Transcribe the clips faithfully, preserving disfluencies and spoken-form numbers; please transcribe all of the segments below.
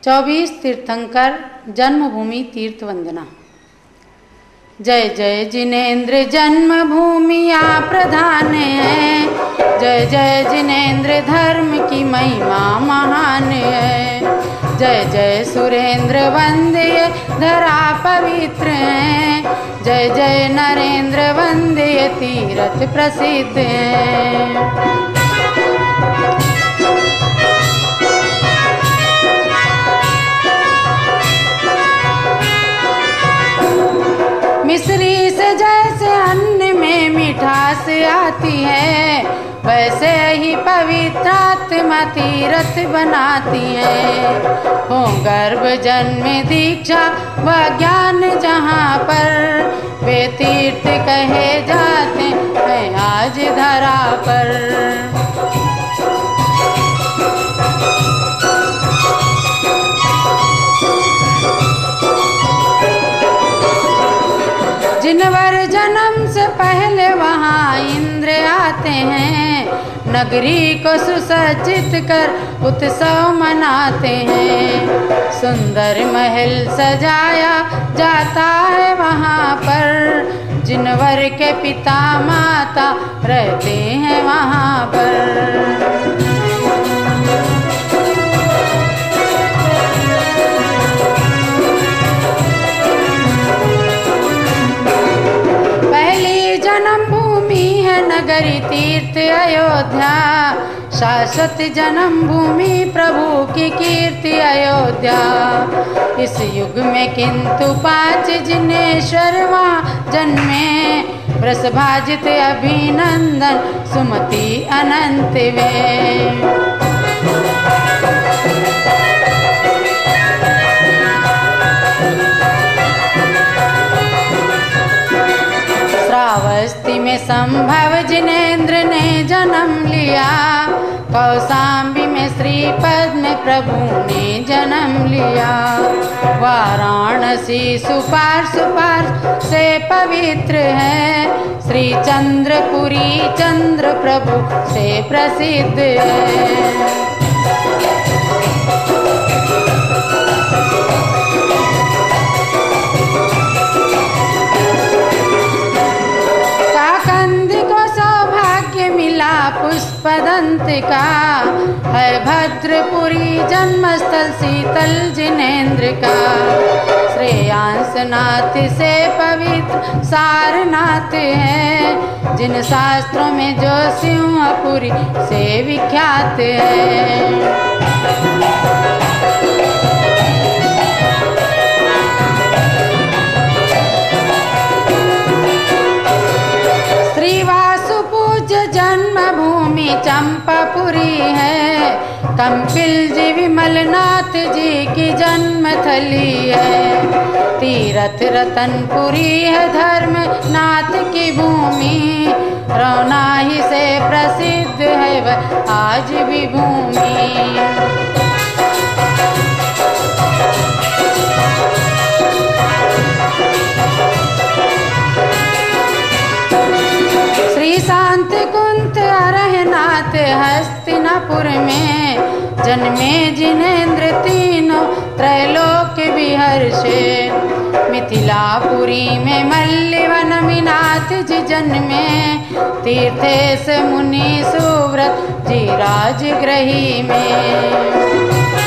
चौबीस तीर्थंकर जन्मभूमि तीर्थ वंदना। जय जय जिनेन्द्र जन्मभूमि या प्रधान है, जय जय जिनेन्द्र धर्म की महिमा महान है। जय जय सुरेंद्र वंद्य धरा पवित्र है, जय जय नरेंद्र वंद्य तीर्थ प्रसिद्ध है। मिश्री से जैसे अन्न में मिठास आती है, वैसे ही पवित्र आत्मा तीर्थ बनाती है। हो गर्भ जन्म दीक्षा व ज्ञान जहाँ पर, वे तीर्थ कहे जाते हैं आज धरा पर। जिनवर जन्म से पहले वहाँ इंद्र आते हैं, नगरी को सुसज्जित कर उत्सव मनाते हैं। सुंदर महल सजाया जाता है वहाँ पर, जिनवर के पिता माता रहते हैं वहाँ पर। नगरी तीर्थ अयोध्या, शाश्वत जन्म भूमि प्रभु की कीर्ति अयोध्या। इस युग में किंतु पांच जिनेश्वर वहाँ जन्मे, वृषभाजित अभिनंदन सुमति अनंत वे। श्रावस्ती में संभव जिनेन्द्र ने जन्म लिया, कौशाम्बी में श्रीपद में प्रभु ने जन्म लिया। वाराणसी सुपार सुपार से पवित्र है, श्री चंद्रपुरी चंद्र प्रभु से प्रसिद्ध है। पुष्पदंत का है भद्रपुरी जन्मस्थल शीतल जिनेन्द्र का। श्रेयांसनाथ से पवित्र सारनाथ है, जिन शास्त्रों में जो सिंहपुरी से विख्यात है। जन्मभूमि चंपापुरी है, कंपिल जी विमलनाथ जी की जन्मथली है। तीरथ रतनपुरी है धर्मनाथ की भूमि, रौनाही से प्रसिद्ध है वह आज भी भूमि। श्री शांत कुंत अरहनाथ हस्तिनापुर में जन्मे जिनेन्द्र तीनों त्रैलोक विहर्षे। मिथिलापुरी में मल्लिवनमीनाथ जी जन्मे, तीर्थेश मुनि सुव्रत जी राजगृही में।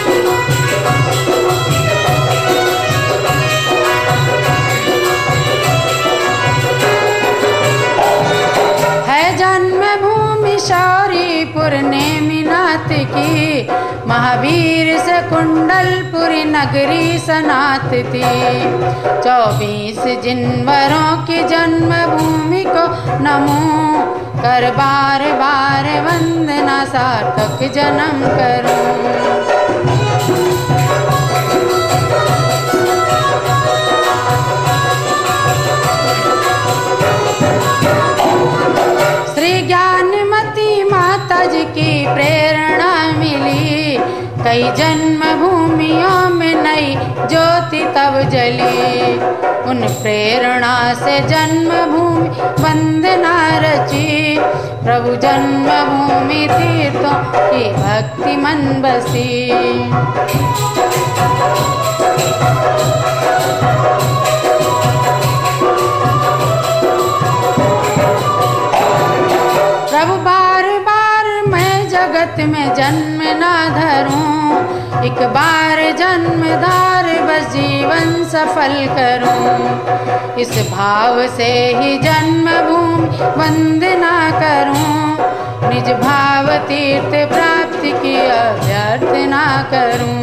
जन्मभूमि शौरीपुर नेमिनाथ की, महावीर से कुंडलपुरी नगरी सनात थी। चौबीस जिनवरों की जन्मभूमि को नमो कर, बार बार वंदना सार्थक जन्म करूं। की प्रेरणा मिली, कई जन्मभूमियों में नई ज्योति तब जली। उन प्रेरणा से जन्मभूमि वंदना रची, प्रभु जन्मभूमि तीर्थों की भक्ति मन बसी। में जन्म ना धरूं, एक बार जन्मधार बस जीवन सफल करूं। इस भाव से ही जन्मभूमि वंदना करूं, निज भाव तीर्थ प्राप्ति की अभ्यर्थना करूं।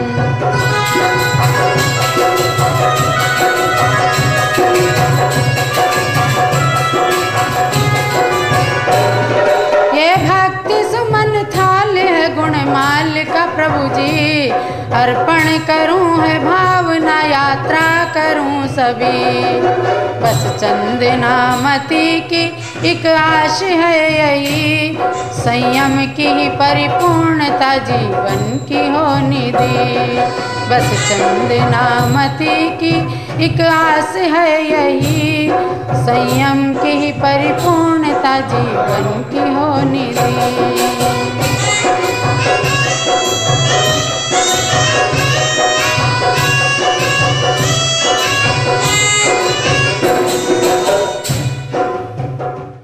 ये भक्ति सुमन थाल है गुणमाल का प्रभु जी, अर्पण करूं है भावना यात्रा करूं सभी। बस चंदनामती की एक आश है यही, संयम की ही परिपूर्णता जीवन की हो निधि। बस चंदनामती की एक आस है यही, संयम की ही परिपूर्णता जीवन की हो निधि।